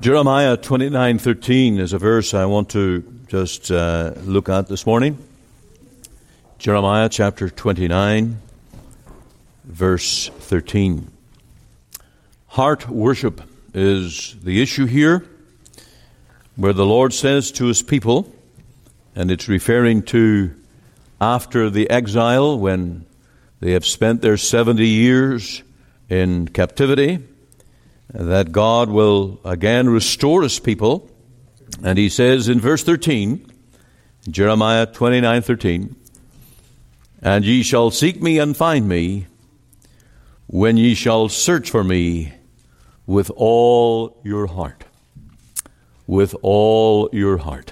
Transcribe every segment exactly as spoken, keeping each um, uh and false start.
Jeremiah twenty-nine thirteen is a verse I want to just uh, look at this morning. Jeremiah chapter twenty-nine, verse thirteen. Heart worship is the issue here, where the Lord says to his people, and it's referring to after the exile when they have spent their seventy years in captivity, that God will again restore his people. And he says in verse thirteen, Jeremiah twenty-nine thirteen, "And ye shall seek me and find me, when ye shall search for me with all your heart." With all your heart.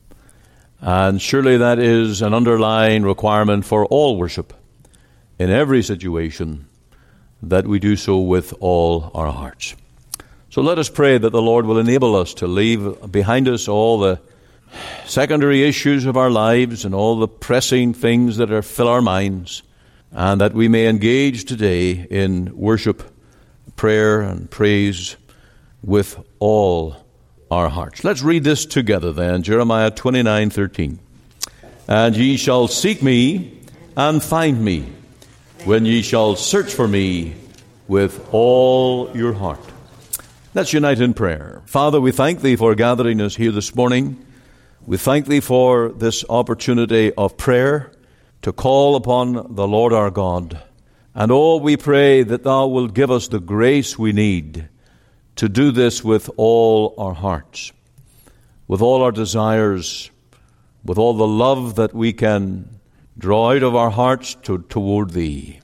And surely that is an underlying requirement for all worship in every situation, that we do so with all our hearts. So let us pray that the Lord will enable us to leave behind us all the secondary issues of our lives and all the pressing things that are fill our minds, and that we may engage today in worship, prayer, and praise with all our hearts. Let's read this together then, Jeremiah twenty-nine thirteen. "And ye shall seek me and find me, when ye shall search for me with all your heart." Let's unite in prayer. Father, we thank thee for gathering us here this morning. We thank thee for this opportunity of prayer to call upon the Lord our God. And oh, we pray that thou wilt give us the grace we need to do this with all our hearts, with all our desires, with all the love that we can draw out of our hearts to, toward thee.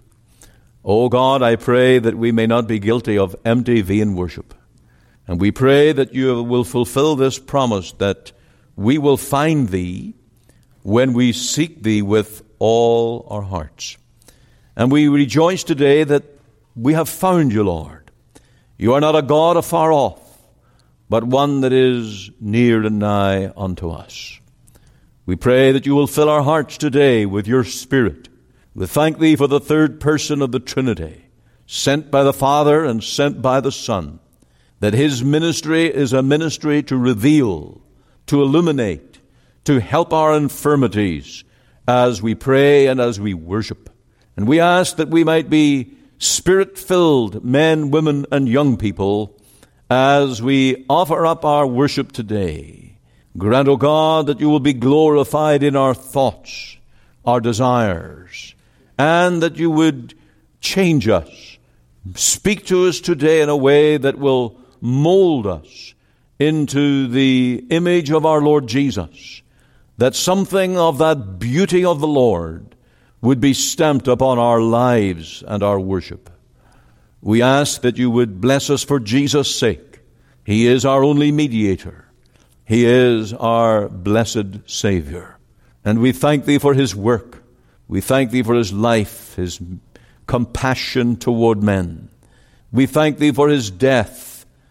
O God, I pray that we may not be guilty of empty, vain worship. And we pray that you will fulfill this promise, that we will find thee when we seek thee with all our hearts. And we rejoice today that we have found you, Lord. You are not a God afar off, but one that is near and nigh unto us. We pray that you will fill our hearts today with your Spirit. We thank thee for the third person of the Trinity, sent by the Father and sent by the Son, that his ministry is a ministry to reveal, to illuminate, to help our infirmities as we pray and as we worship. And we ask that we might be Spirit-filled men, women, and young people as we offer up our worship today. Grant, O God, that you will be glorified in our thoughts, our desires, and that you would change us. Speak to us today in a way that will mold us into the image of our Lord Jesus, that something of that beauty of the Lord would be stamped upon our lives and our worship. We ask that you would bless us for Jesus' sake. He is our only mediator. He is our blessed Savior. And we thank thee for his work. We thank thee for his life, his compassion toward men. We thank thee for his death,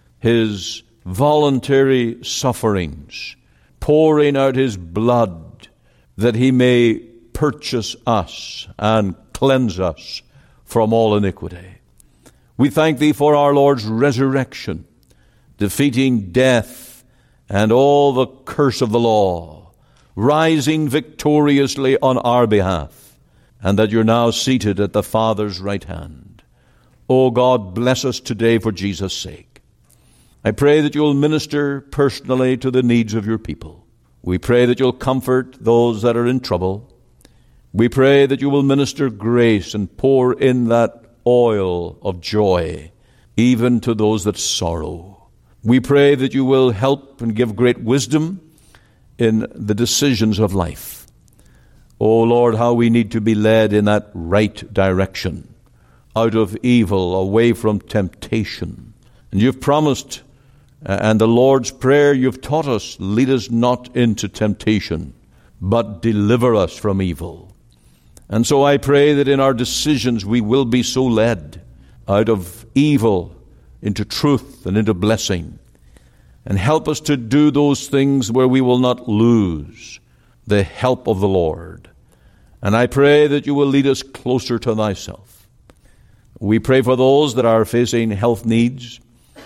his voluntary sufferings, pouring out his blood that he may purchase us and cleanse us from all iniquity. We thank thee for our Lord's resurrection, defeating death and all the curse of the law, rising victoriously on our behalf, and that you're now seated at the Father's right hand. O God, bless us today for Jesus' sake. I pray that you'll minister personally to the needs of your people. We pray that you'll comfort those that are in trouble. We pray that you will minister grace and pour in that oil of joy, even to those that sorrow. We pray that you will help and give great wisdom in the decisions of life. Oh Lord, how we need to be led in that right direction, out of evil, away from temptation. And you've promised, and the Lord's Prayer you've taught us, lead us not into temptation, but deliver us from evil. And so I pray that in our decisions we will be so led out of evil into truth and into blessing. And help us to do those things where we will not lose the help of the Lord. And I pray that you will lead us closer to thyself. We pray for those that are facing health needs.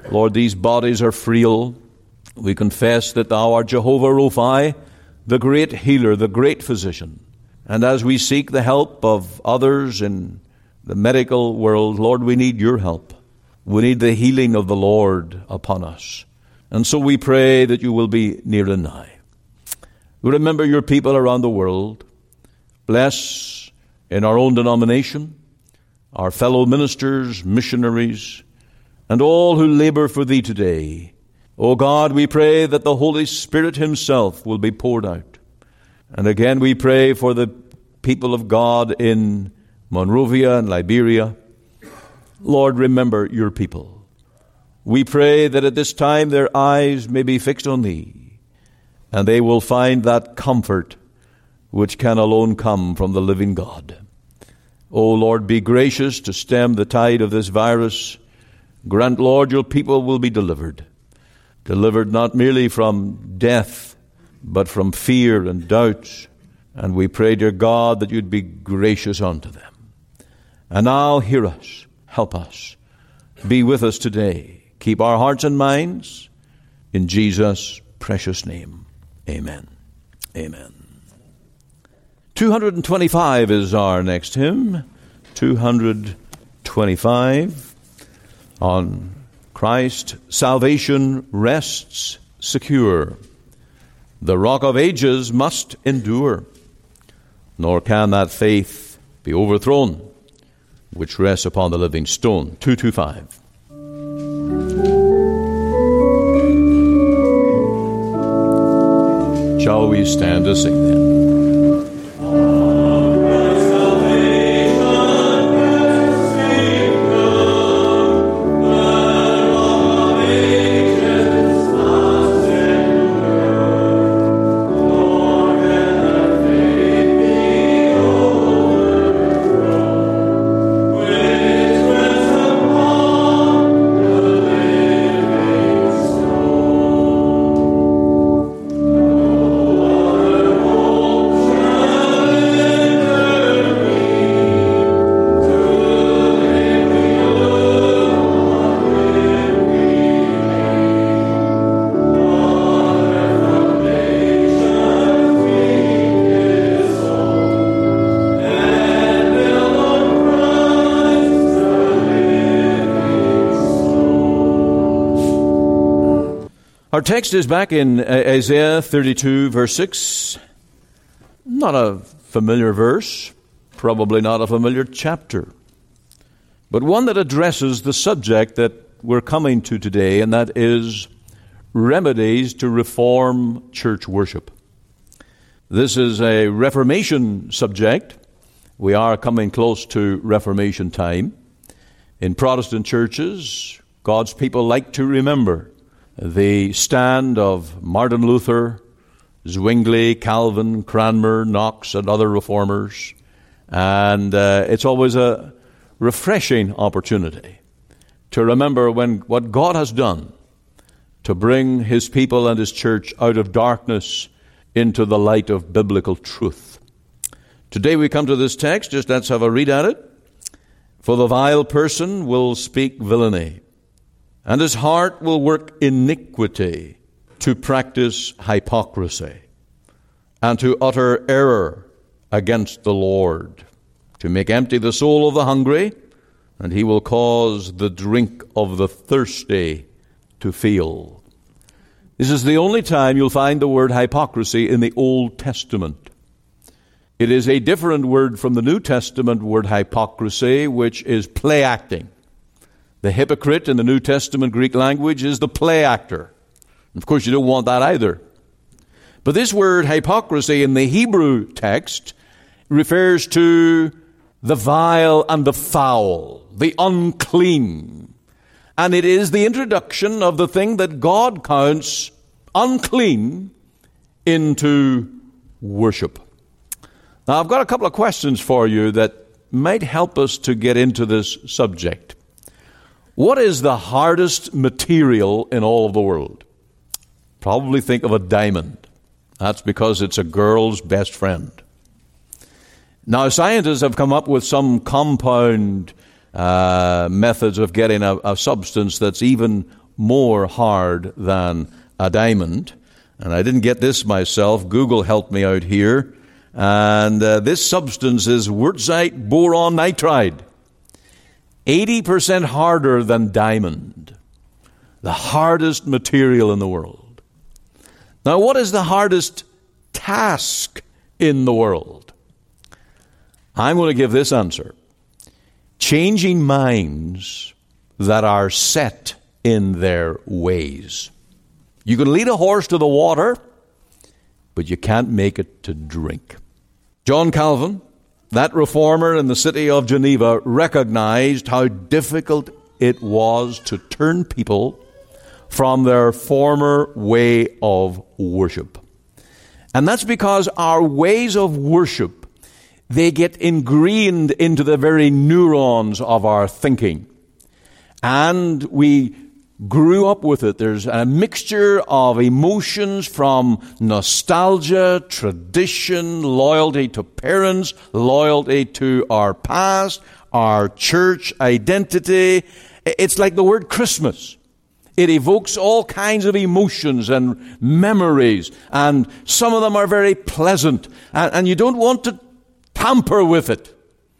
Lord, these bodies are frail. We confess that thou art Jehovah Rophi, the great healer, the great physician. And as we seek the help of others in the medical world, Lord, we need your help. We need the healing of the Lord upon us. And so we pray that you will be near and nigh. Remember your people around the world. Bless in our own denomination, our fellow ministers, missionaries, and all who labor for thee today. O God, we pray that the Holy Spirit himself will be poured out. And again we pray for the people of God in Monrovia and Liberia. Lord, remember your people. We pray that at this time their eyes may be fixed on thee, and they will find that comfort which can alone come from the living God. O Lord, be gracious to stem the tide of this virus. Grant, Lord, your people will be delivered. Delivered not merely from death, but from fear and doubt. And we pray, dear God, that you'd be gracious unto them. And now hear us, help us, be with us today. Keep our hearts and minds in Jesus' precious name. Amen. Amen. two twenty-five is our next hymn. two twenty-five. On Christ, salvation rests secure. The rock of ages must endure, nor can that faith be overthrown which rests upon the living stone. two twenty-five. Shall we stand to sing then? Our text is back in Isaiah thirty-two, verse six. Not a familiar verse, probably not a familiar chapter, but one that addresses the subject that we're coming to today, and that is remedies to reform church worship. This is a Reformation subject. We are coming close to Reformation time. In Protestant churches, God's people like to remember the stand of Martin Luther, Zwingli, Calvin, Cranmer, Knox, and other reformers. And uh, it's always a refreshing opportunity to remember when what God has done to bring his people and his church out of darkness into the light of biblical truth. Today we come to this text. Just let's have a read at it. For the vile person will speak villainy, and his heart will work iniquity to practice hypocrisy, and to utter error against the Lord, to make empty the soul of the hungry, and he will cause the drink of the thirsty to feel. This is the only time you'll find the word hypocrisy in the Old Testament. It is a different word from the New Testament word hypocrisy, which is play acting. The hypocrite in the New Testament Greek language is the play actor. Of course, you don't want that either. But this word hypocrisy in the Hebrew text refers to the vile and the foul, the unclean. And it is the introduction of the thing that God counts unclean into worship. Now, I've got a couple of questions for you that might help us to get into this subject. What is the hardest material in all of the world? Probably think of a diamond. That's because it's a girl's best friend. Now, scientists have come up with some compound uh, methods of getting a, a substance that's even more hard than a diamond. And I didn't get this myself. Google helped me out here. And uh, this substance is wurtzite boron nitride. eighty percent harder than diamond. The hardest material in the world. Now, what is the hardest task in the world? I'm going to give this answer. Changing minds that are set in their ways. You can lead a horse to the water, but you can't make it to drink. John Calvin, that reformer in the city of Geneva, recognized how difficult it was to turn people from their former way of worship. And that's because our ways of worship, they get ingrained into the very neurons of our thinking. And we grew up with it. There's a mixture of emotions from nostalgia, tradition, loyalty to parents, loyalty to our past, our church identity. It's like the word Christmas. It evokes all kinds of emotions and memories, and some of them are very pleasant, and, and you don't want to tamper with it.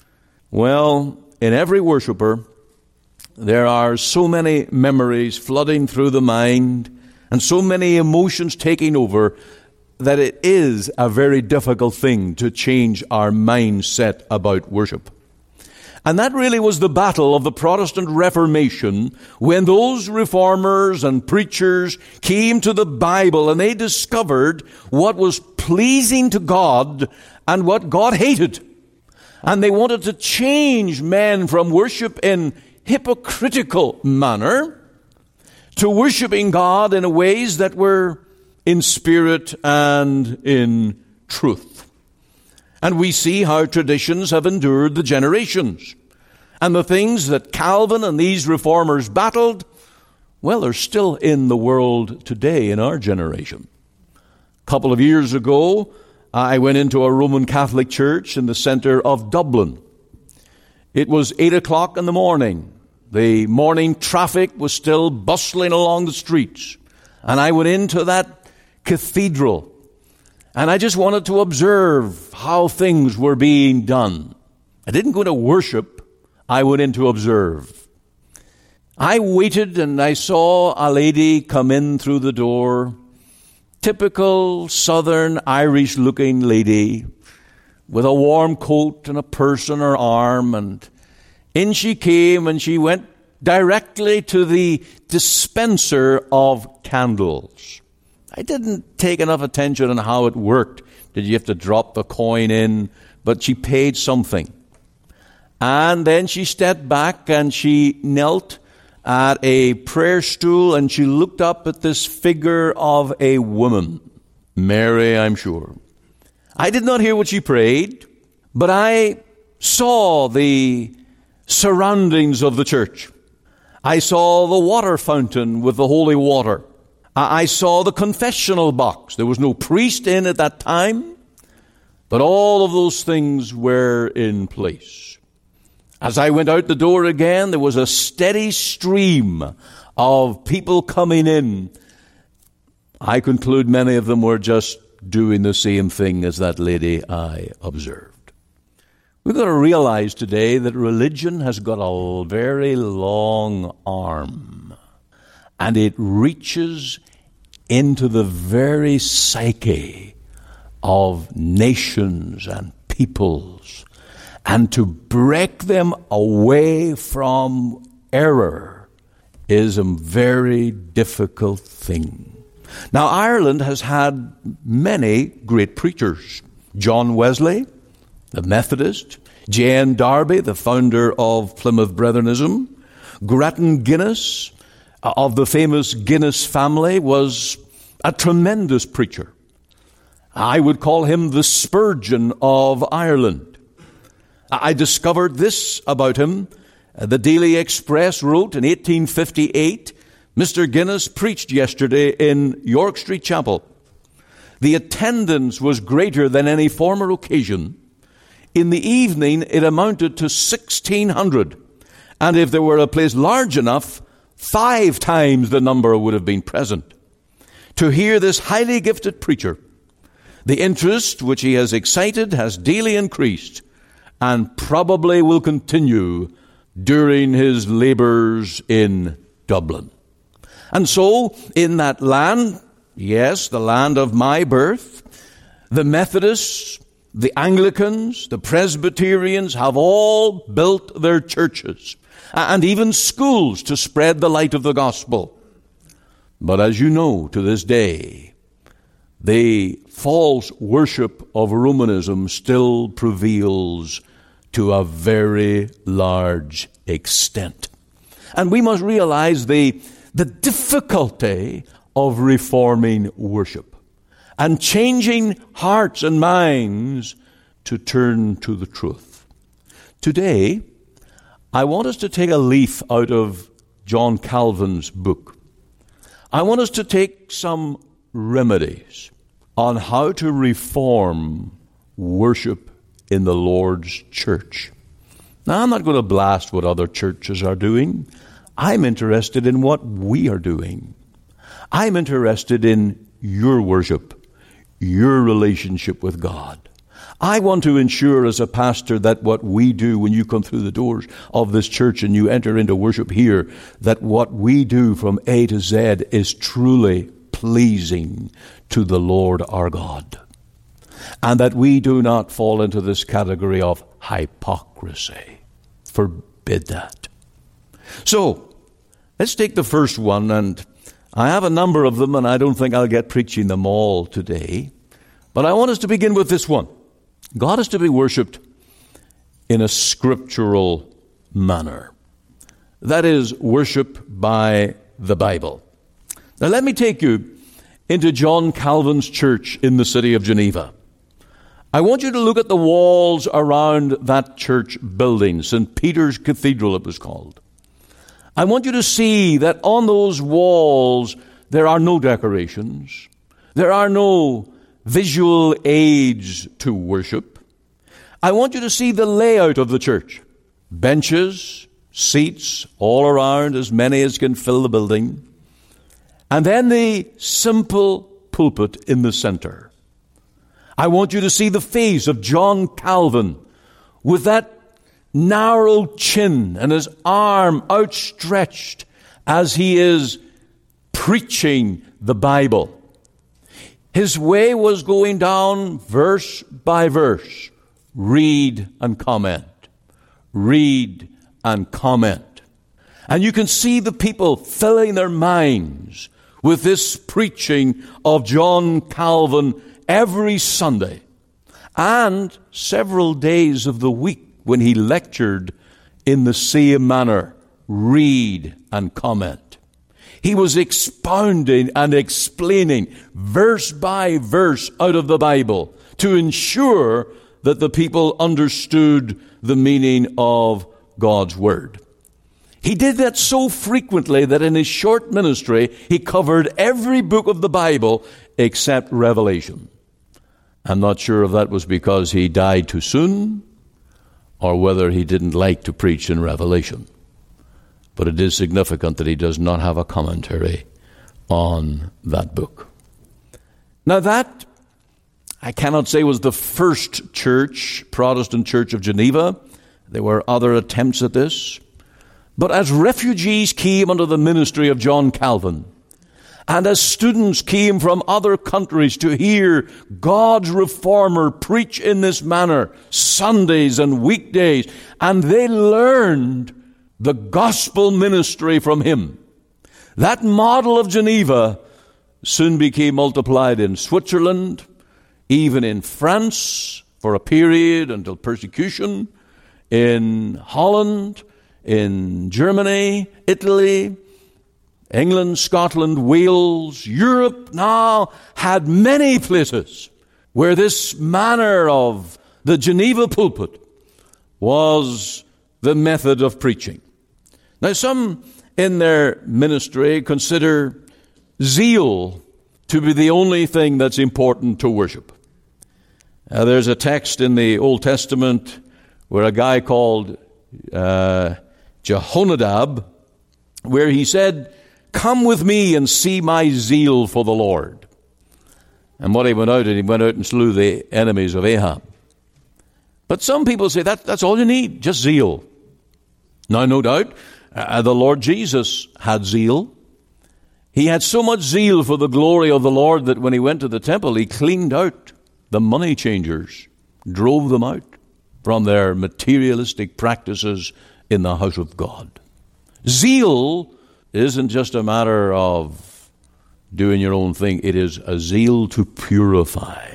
Well, in every worshiper, there are so many memories flooding through the mind and so many emotions taking over that it is a very difficult thing to change our mindset about worship. And that really was the battle of the Protestant Reformation, when those reformers and preachers came to the Bible and they discovered what was pleasing to God and what God hated. And they wanted to change men from worship in hypocritical manner to worshiping God in ways that were in spirit and in truth. And we see how traditions have endured the generations. And the things that Calvin and these reformers battled, well, they're still in the world today in our generation. A couple of years ago, I went into a Roman Catholic church in the center of Dublin. It was eight o'clock in the morning. The morning traffic was still bustling along the streets. And I went into that cathedral. And I just wanted to observe how things were being done. I didn't go to worship. I went in to observe. I waited and I saw a lady come in through the door. Typical Southern Irish-looking lady with a warm coat and a purse on her arm, and in she came, and she went directly to the dispenser of candles. I didn't take enough attention on how it worked. Did you have to drop the coin in? But she paid something. And then she stepped back and she knelt at a prayer stool and she looked up at this figure of a woman. Mary, I'm sure. I did not hear what she prayed, but I saw the surroundings of the church. I saw the water fountain with the holy water. I saw the confessional box. There was no priest in at that time, but all of those things were in place. As I went out the door again, there was a steady stream of people coming in. I conclude many of them were just doing the same thing as that lady I observed. We've got to realize today that religion has got a very long arm, and it reaches into the very psyche of nations and peoples. And to break them away from error is a very difficult thing. Now, Ireland has had many great preachers. John Wesley, the Methodist, J N Darby, the founder of Plymouth Brethrenism, Grattan Guinness, of the famous Guinness family, was a tremendous preacher. I would call him the Spurgeon of Ireland. I discovered this about him. The Daily Express wrote in eighteen fifty-eight, Mister Guinness preached yesterday in York Street Chapel. The attendance was greater than any former occasion. In the evening, it amounted to sixteen hundred. And if there were a place large enough, Five times the number would have been present to hear this highly gifted preacher. The interest which he has excited has daily increased and probably will continue during his labors in Dublin. And so, in that land, yes, the land of my birth, the Methodists, the Anglicans, the Presbyterians have all built their churches and even schools to spread the light of the gospel. But as you know, to this day, the false worship of Romanism still prevails to a very large extent. And we must realize the, the difficulty of reforming worship and changing hearts and minds to turn to the truth. Today, I want us to take a leaf out of John Calvin's book. I want us to take some remedies on how to reform worship in the Lord's church. Now, I'm not going to blast what other churches are doing. I'm interested in what we are doing. I'm interested in your worship, your relationship with God. I want to ensure as a pastor that what we do when you come through the doors of this church and you enter into worship here, that what we do from A to Z is truly pleasing to the Lord our God. And that we do not fall into this category of hypocrisy. Forbid that. So, let's take the first one, and I have a number of them, and I don't think I'll get preaching them all today. But I want us to begin with this one. God is to be worshipped in a scriptural manner. That is, worship by the Bible. Now let me take you into John Calvin's church in the city of Geneva. I want you to look at the walls around that church building, Saint Peter's Cathedral it was called. I want you to see that on those walls there are no decorations. There are no visual aids to worship. I want you to see the layout of the church. Benches, seats all around, as many as can fill the building. And then the simple pulpit in the center. I want you to see the face of John Calvin with that narrow chin and his arm outstretched as he is preaching the Bible. His way was going down verse by verse. Read and comment. Read and comment. And you can see the people filling their minds with this preaching of John Calvin every Sunday and several days of the week when he lectured in the same manner. Read and comment. He was expounding and explaining verse by verse out of the Bible to ensure that the people understood the meaning of God's Word. He did that so frequently that in his short ministry, he covered every book of the Bible except Revelation. I'm not sure if that was because he died too soon or whether he didn't like to preach in Revelation. But it is significant that he does not have a commentary on that book. Now that, I cannot say was the first church, Protestant Church of Geneva. There were other attempts at this. But as refugees came under the ministry of John Calvin, and as students came from other countries to hear God's reformer preach in this manner, Sundays and weekdays, and they learned the gospel ministry from him, that model of Geneva soon became multiplied in Switzerland, even in France for a period until persecution, in Holland, in Germany, Italy, England, Scotland, Wales. Europe now had many places where this manner of the Geneva pulpit was the method of preaching. Now, some in their ministry consider zeal to be the only thing that's important to worship. Uh, there's a text in the Old Testament where a guy called uh, Jehonadab where he said, "Come with me and see my zeal for the Lord." And what he went out and he went out and slew the enemies of Ahab. But some people say that that's all you need, just zeal. Now, no doubt, uh, the Lord Jesus had zeal. He had so much zeal for the glory of the Lord that when he went to the temple, he cleaned out the money changers, drove them out from their materialistic practices in the house of God. Zeal isn't just a matter of doing your own thing. It is a zeal to purify.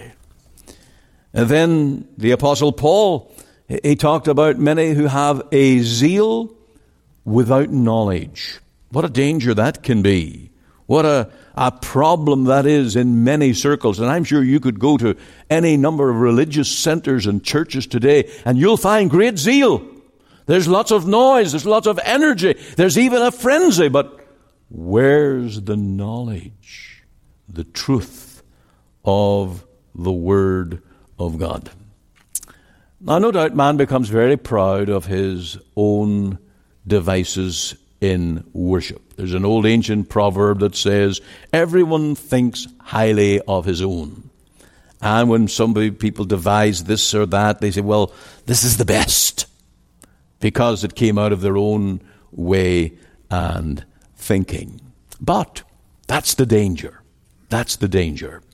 And then the Apostle Paul, he talked about many who have a zeal without knowledge. What a danger that can be. What a, a problem that is in many circles. And I'm sure you could go to any number of religious centers and churches today, and you'll find great zeal. There's lots of noise. There's lots of energy. There's even a frenzy. But where's the knowledge, the truth of the Word of God? Now, no doubt man becomes very proud of his own devices in worship. There's an old ancient proverb that says, everyone thinks highly of his own. And when somebody, people devise this or that, they say, well, this is the best, because it came out of their own way and thinking. But that's the danger. That's the danger.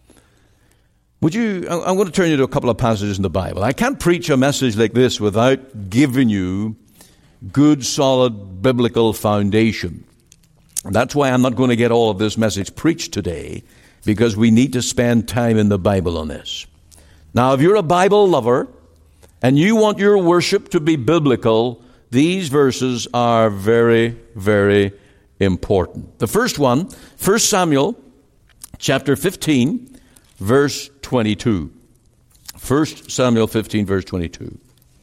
Would you, I'm going to turn you to a couple of passages in the Bible. I can't preach a message like this without giving you good, solid, biblical foundation. And that's why I'm not going to get all of this message preached today, because we need to spend time in the Bible on this. Now, if you're a Bible lover and you want your worship to be biblical, these verses are very, very important. The first one, First Samuel chapter fifteen, verse twenty-two. First Samuel fifteen, verse twenty-two.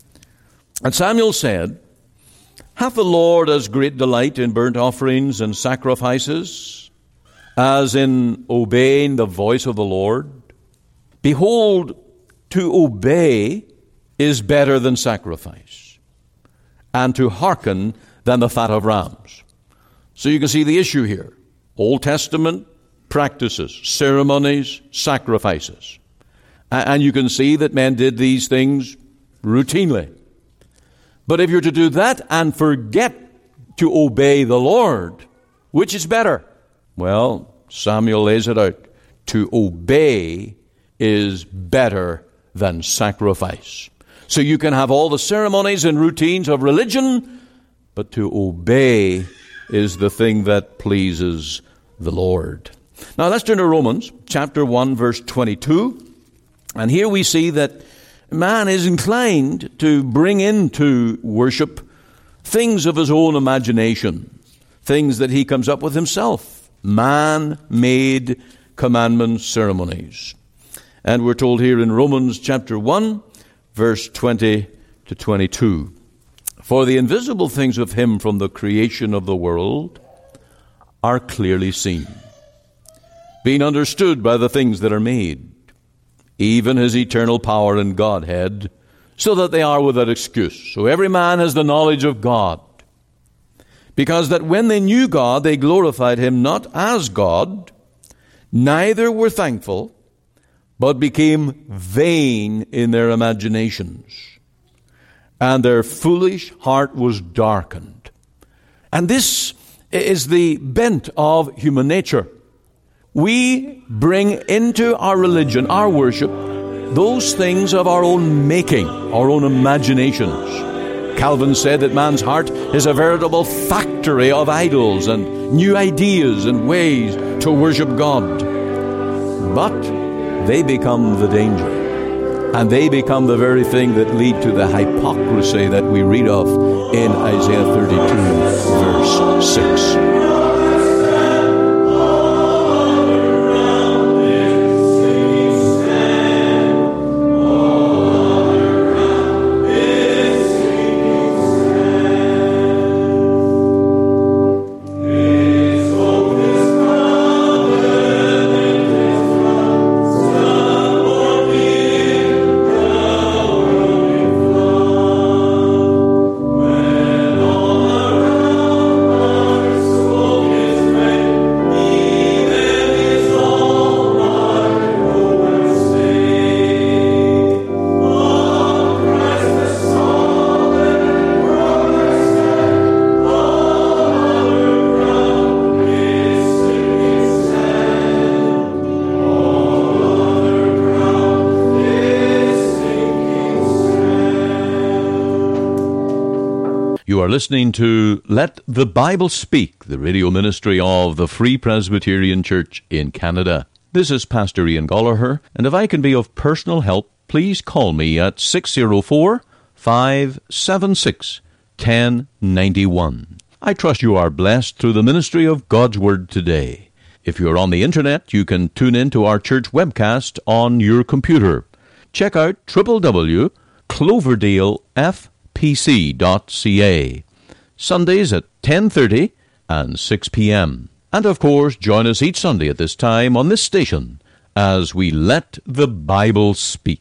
And Samuel said, hath the Lord as great delight in burnt offerings and sacrifices as in obeying the voice of the Lord? Behold, to obey is better than sacrifice, and to hearken than the fat of rams. So you can see the issue here. Old Testament practices, ceremonies, sacrifices. And you can see that men did these things routinely. But if you're to do that and forget to obey the Lord, which is better? Well, Samuel lays it out. To obey is better than sacrifice. So you can have all the ceremonies and routines of religion, but to obey is the thing that pleases the Lord. Now let's turn to Romans chapter one, verse twenty-two. And here we see that man is inclined to bring into worship things of his own imagination, things that he comes up with himself, man-made commandment ceremonies. And we're told here in Romans chapter one, verse twenty to twenty-two, for the invisible things of him from the creation of the world are clearly seen, being understood by the things that are made, even his eternal power and Godhead, so that they are without excuse. So every man has the knowledge of God, because that when they knew God, they glorified him not as God, neither were thankful, but became vain in their imaginations, and their foolish heart was darkened. And this is the bent of human nature. We bring into our religion, our worship, those things of our own making, our own imaginations. Calvin said that man's heart is a veritable factory of idols and new ideas and ways to worship God. But they become the danger, and they become the very thing that lead to the hypocrisy that we read of in Isaiah thirty-two, verse six. You are listening to Let the Bible Speak, the radio ministry of the Free Presbyterian Church in Canada. This is Pastor Ian Gollaher, and if I can be of personal help, please call me at six oh four, five seven six, one oh nine one. I trust you are blessed through the ministry of God's Word today. If you're on the internet, you can tune in to our church webcast on your computer. Check out w w w dot cloverdale f p c dot c a. Sundays at ten thirty and six p.m. And of course, join us each Sunday at this time on this station as we let the Bible speak.